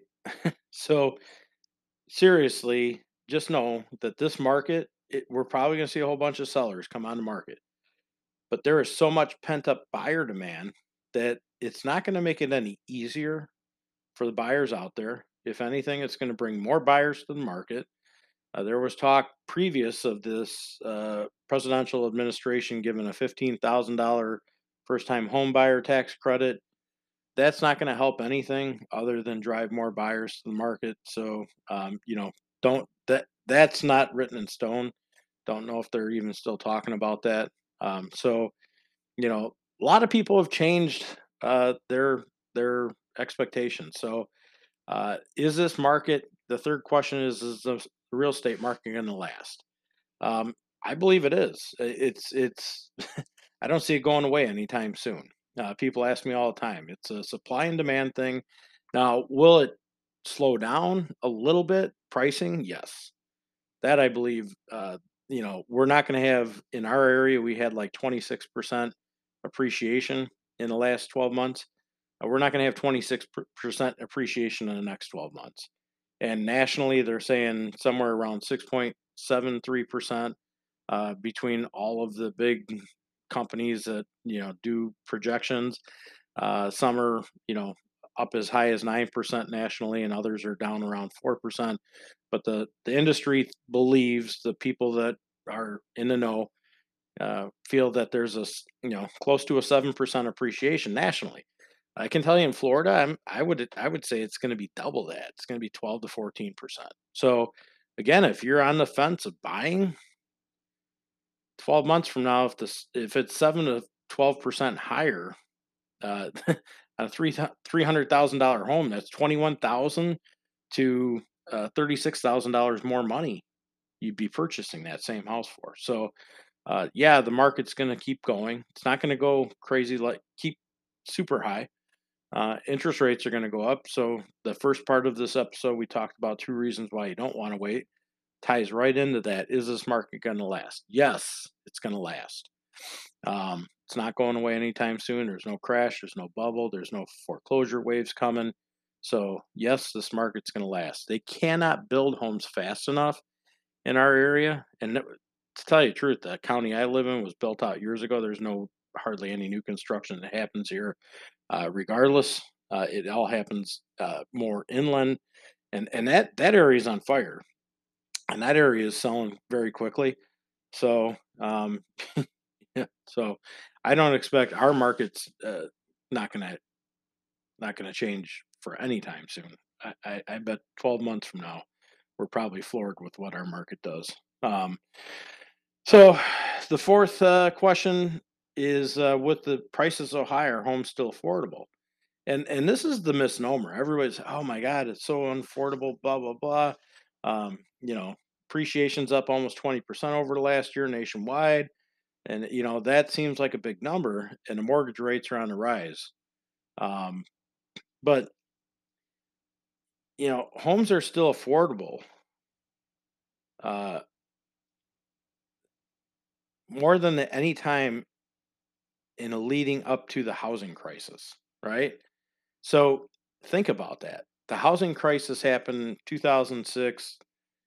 So seriously, just know that this market, it, we're probably going to see a whole bunch of sellers come on the market, but there is so much pent up buyer demand that it's not going to make it any easier for the buyers out there. If anything, it's going to bring more buyers to the market. Uh, there was talk previous of this uh, presidential administration giving a fifteen thousand dollars first time home buyer tax credit. That's not going to help anything other than drive more buyers to the market. So, um, you know, don't that that's not written in stone. Don't know if they're even still talking about that. Um, so, you know, a lot of people have changed uh, their their expectations. So, uh, is this market? The third question is: Is the real estate market going to last? Um, I believe it is. I- It's it's. I don't see it going away anytime soon. Uh, people ask me all the time. It's a supply and demand thing. Now, will it slow down a little bit? Pricing, yes. That I believe. Uh, you know, we're not going to have in our area. We had like twenty-six percent appreciation in the last twelve months. Uh, we're not going to have twenty-six percent appreciation in the next twelve months. And nationally, they're saying somewhere around six point seven three percent uh, between all of the big companies that you know do projections. Uh, some are you know up as high as nine percent nationally, and others are down around four percent. But the the industry believes the people that are in the know uh, feel that there's a s- you know close to a seven percent appreciation nationally. I can tell you in Florida, I'm, I would I would say it's going to be double that. It's going to be twelve to fourteen percent. So again, if you're on the fence of buying, twelve months from now, if this if it's seven to twelve percent higher, uh, on a three three hundred thousand dollar home, that's twenty one thousand to uh, thirty six thousand dollars more money you'd be purchasing that same house for. So uh, yeah, the market's going to keep going. It's not going to go crazy like keep super high. Uh, interest rates are going to go up. So the first part of this episode, we talked about two reasons why you don't want to wait. Ties right into that. Is this market going to last? Yes, it's going to last. Um, it's not going away anytime soon. There's no crash. There's no bubble. There's no foreclosure waves coming. So yes, this market's going to last. They cannot build homes fast enough in our area. And that- to tell you the truth, the county I live in was built out years ago. There's no hardly any new construction that happens here. Uh, regardless, uh, it all happens uh, more inland, and and that that area is on fire, and that area is selling very quickly. So um, yeah, so I don't expect our market's uh, not gonna not gonna change for any time soon. I, I, I bet twelve months from now we're probably floored with what our market does. Um, so the fourth uh, question is, uh, with the prices so high, are homes still affordable? And and this is the misnomer. Everybody's, oh my God, it's so unaffordable, blah blah blah. Um, you know, appreciation's up almost twenty percent over the last year nationwide, and you know that seems like a big number, and the mortgage rates are on the rise. Um, but you know, homes are still affordable, uh, more than at any time in a leading up to the housing crisis, right? So think about that. The housing crisis happened two thousand six.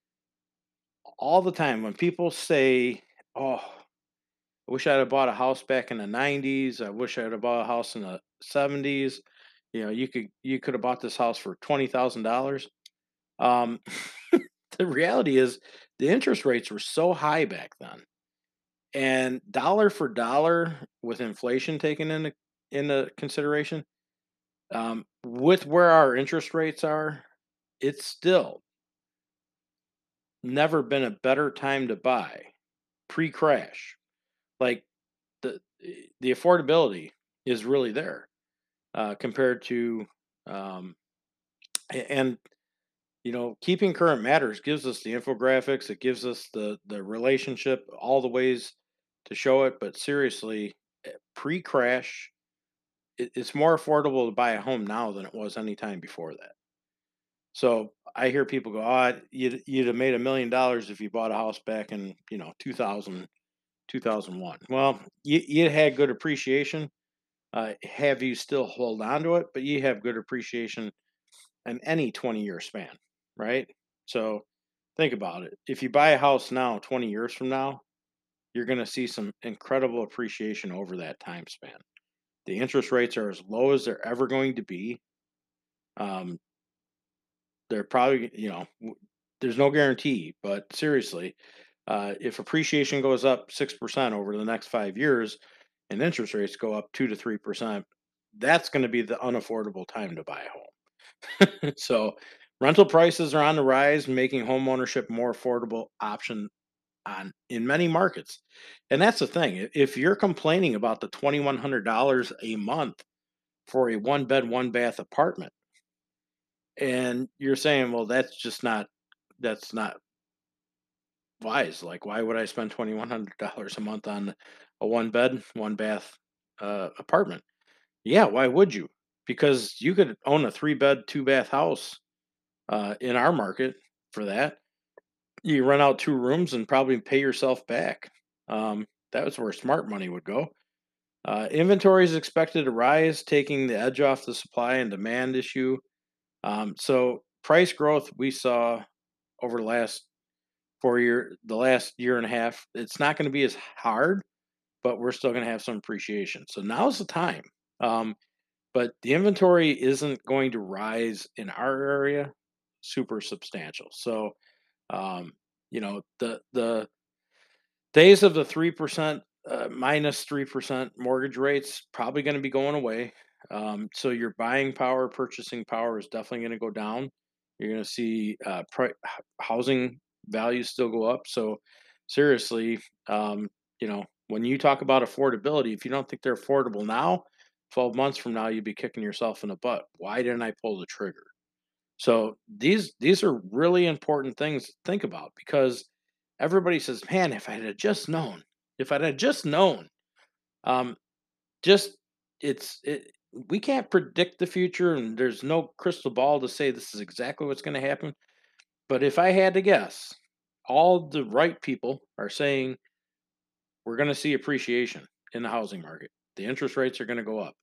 All the time when people say, "Oh, I wish I'd have bought a house back in the nineties. I wish I'd have bought a house in the seventies." You know, you could you could have bought this house for twenty thousand dollars. Um, the reality is the interest rates were so high back then, and dollar for dollar with inflation taken into into consideration, um, with where our interest rates are, it's still never been a better time to buy pre-crash. Like the eh, the affordability is really there uh, compared to um, a- and you know keeping current matters gives us the infographics, it gives us the the relationship, all the ways to show it. But seriously, eh, pre-crash, it, it's more affordable to buy a home now than it was any time before that. So I hear people go, "Oh, you'd you'd have made a million dollars if you bought a house back in you know two thousand two thousand one." Well, you you had good appreciation. Uh, have you still hold on to it, but you have good appreciation in any twenty year span, right? So think about it. If you buy a house now, twenty years from now, you're going to see some incredible appreciation over that time span. The interest rates are as low as they're ever going to be. Um, they're probably, you know, w- there's no guarantee, but seriously, uh, if appreciation goes up six percent over the next five years and interest rates go up two to three percent, that's going to be the unaffordable time to buy a home. So rental prices are on the rise, making home ownership more affordable option on in many markets. And that's the thing. i- If you're complaining about the twenty-one hundred dollars a month for a one bed, one bath apartment, and you're saying, well, that's just not that's not wise. Like, why would I spend twenty-one hundred dollars a month on a one bed, one bath uh, apartment? Yeah, why would you? Because you could own a three bed, two bath house uh, in our market for that. You rent out two rooms and probably pay yourself back. Um, that was where smart money would go. Uh, inventory is expected to rise, taking the edge off the supply and demand issue. Um, so price growth we saw over the last four year, the last year and a half, it's not going to be as hard, but we're still going to have some appreciation. So now's the time. Um, but the inventory isn't going to rise in our area super substantial. So um, you know the the days of the three percent uh, minus three percent mortgage rates probably going to be going away. Um, so your buying power, purchasing power is definitely going to go down. You're going to see uh, pri- h- housing values still go up. So seriously, um, you know, when you talk about affordability, if you don't think they're affordable now, twelve months from now, you'd be kicking yourself in the butt. Why didn't I pull the trigger? So these these are really important things to think about because everybody says, "Man, if I had just known, if I'd had just known." Um, just it's it, we can't predict the future, and there's no crystal ball to say this is exactly what's going to happen. But if I had to guess, all the right people are saying we're going to see appreciation in the housing market. The interest rates are going to go up.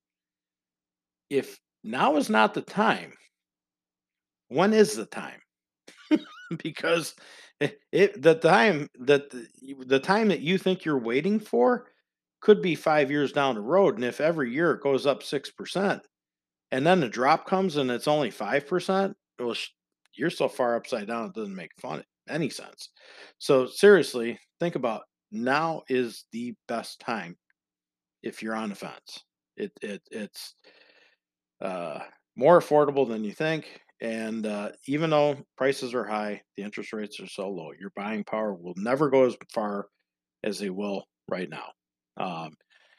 If now is not the time, when is the time? Because it, it the time that the, you- the time that you think you're waiting for could be five years down the road, and if every year it goes up six percent, and then the drop comes and it's only five percent, well, sh- you're so far upside down it doesn't make fun any sense. So seriously, think about now is the best time if you're on the fence. It it it's uh, more affordable than you think. And uh, even though prices are high, the interest rates are so low, your buying power will never go as far as they will right now. Um,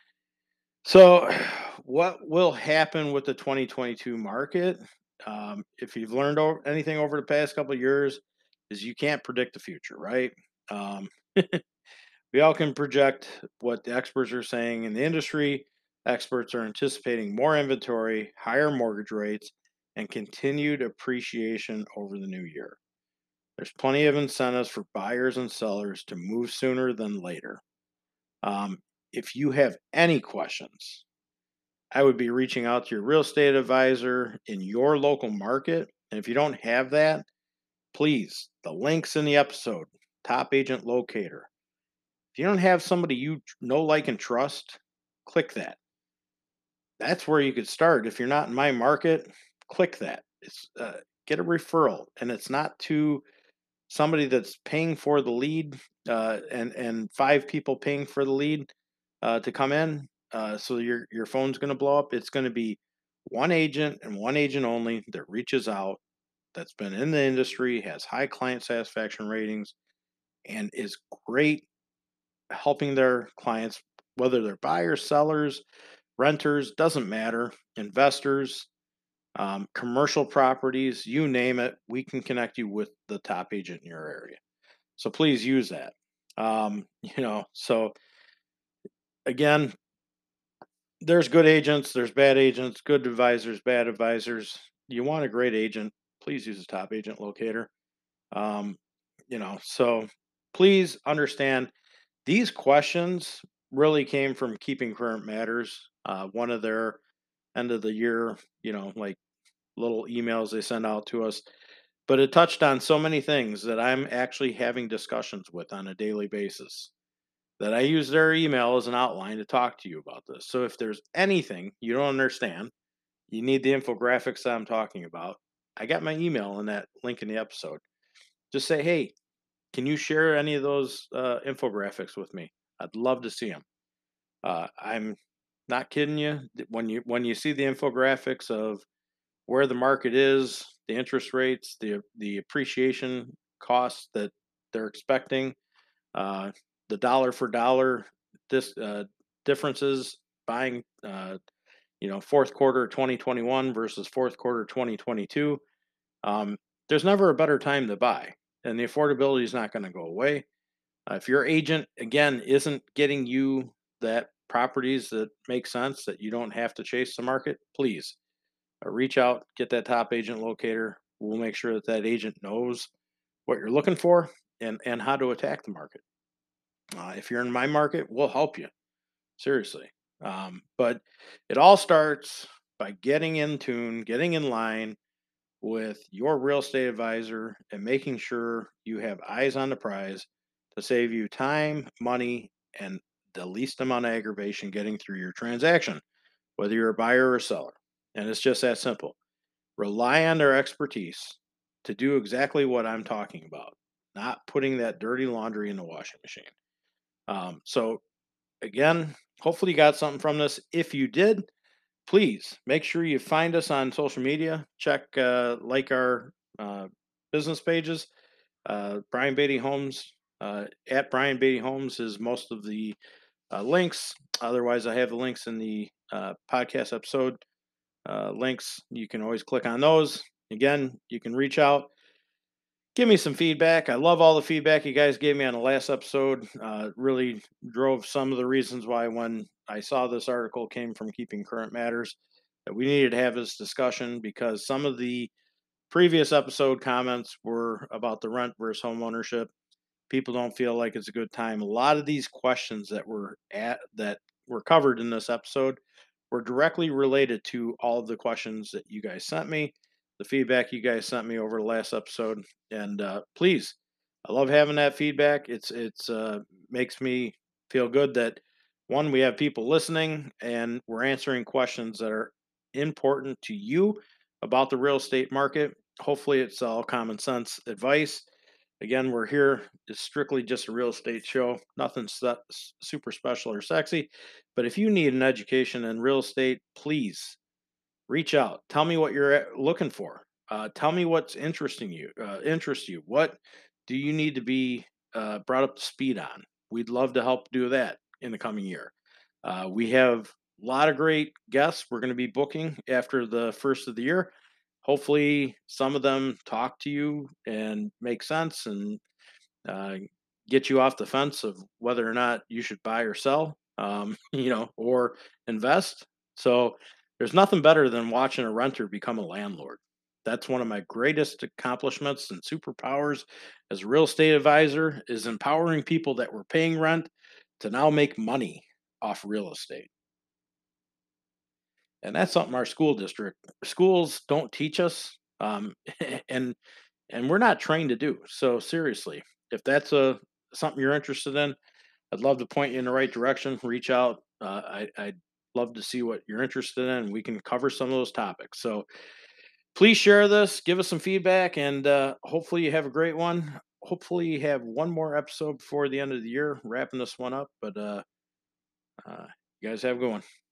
so, what will happen with the twenty twenty-two market? Um, if you've learned o- anything over the past couple of years, is you can't predict the future, right? Um, we all can project what the experts are saying in the industry. Experts are anticipating more inventory, higher mortgage rates, and continued appreciation over the new year. There's plenty of incentives for buyers and sellers to move sooner than later. Um, if you have any questions, I would be reaching out to your real estate advisor in your local market. And if you don't have that, please, the links in the episode, Top Agent Locator. If you don't have somebody you tr- know, like, and trust, click that. That's where you could start. If you're not in my market, click that. It's uh, get a referral, and it's not to somebody that's paying for the lead, uh, and and five people paying for the lead uh, to come in. Uh, so your your phone's going to blow up. It's going to be one agent and one agent only that reaches out. That's been in the industry, has high client satisfaction ratings, and is great helping their clients, whether they're buyers, sellers, renters, doesn't matter, investors, um, commercial properties, you name it, we can connect you with the top agent in your area. So please use that. Um, you know, so again, there's good agents, there's bad agents, good advisors, bad advisors. You want a great agent, please use a top agent locator. Um, you know, so please understand these questions really came from Keeping Current Matters. Uh, one of their end of the year, you know, like little emails they send out to us. But it touched on so many things that I'm actually having discussions with on a daily basis that I use their email as an outline to talk to you about this. So if there's anything you don't understand, you need the infographics that I'm talking about. I got my email in that link in the episode. Just say, hey, can you share any of those uh, infographics with me? I'd love to see them. Uh, I'm not kidding you. th- When you when you see the infographics of where the market is, the interest rates, the the appreciation costs that they're expecting, uh, the dollar for dollar this uh, differences buying, uh, you know, fourth quarter twenty twenty-one versus fourth quarter twenty twenty-two. Um, there's never a better time to buy, and the affordability is not going to go away. Uh, if your agent again isn't getting you that properties that make sense that you don't have to chase the market, please uh, reach out, get that top agent locator. We'll make sure that that agent knows what you're looking for and and how to attack the market. Uh, if you're in my market, we'll help you seriously. Um, but it all starts by getting in tune, getting in line with your real estate advisor, and making sure you have eyes on the prize to save you time, money, and the least amount of aggravation getting through your transaction, whether you're a buyer or a seller. And it's just that simple. Rely on their expertise to do exactly what I'm talking about, not putting that dirty laundry in the washing machine. Um, so again, hopefully you got something from this. If you did, please make sure you find us on social media. Check, uh, like our uh, business pages. Uh, Brian Beatty Homes, uh, at Brian Beatty Homes is most of the uh, links. Otherwise, I have the links in the uh, podcast episode uh, links. You can always click on those. Again, you can reach out, give me some feedback. I love all the feedback you guys gave me on the last episode. Uh, really drove some of the reasons why, when I saw this article came from Keeping Current Matters, that we needed to have this discussion, because some of the previous episode comments were about the rent versus home ownership. People don't feel like it's a good time. A lot of these questions that were at that were covered in this episode were directly related to all of the questions that you guys sent me, the feedback you guys sent me over the last episode. And uh, please, I love having that feedback. It's it's uh, makes me feel good that, one, we have people listening and we're answering questions that are important to you about the real estate market. Hopefully, it's all common sense advice. Again, we're here. It's strictly just a real estate show. Nothing su- super special or sexy. But if you need an education in real estate, please reach out. Tell me what you're at- looking for. Uh, tell me what's interesting you. Uh, interests you. What do you need to be uh, brought up to speed on? We'd love to help do that in the coming year. Uh, we have a lot of great guests we're going to be booking after the first of the year. Hopefully, some of them talk to you and make sense, and uh, get you off the fence of whether or not you should buy or sell, um, you know, or invest. So there's nothing better than watching a renter become a landlord. That's one of my greatest accomplishments and superpowers as a real estate advisor, is empowering people that were paying rent to now make money off real estate. And that's something our school district schools don't teach us. Um, and and we're not trained to do. So seriously, if that's a something you're interested in, I'd love to point you in the right direction. Reach out. Uh, I, I'd love to see what you're interested in. We can cover some of those topics. So please share this, give us some feedback, and uh, hopefully you have a great one. Hopefully you have one more episode before the end of the year, wrapping this one up. But uh, uh, you guys have a good one.